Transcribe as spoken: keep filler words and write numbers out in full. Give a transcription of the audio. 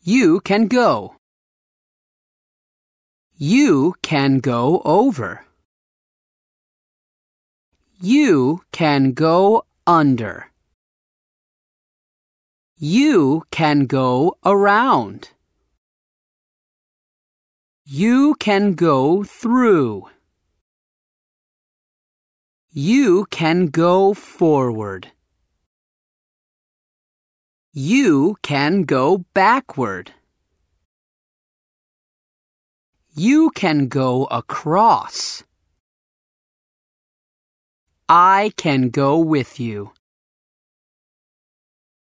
You can go. You can go over. You can go under. You can go around. You can go through. You can go forward. You can go backward. You can go across. I can go with you.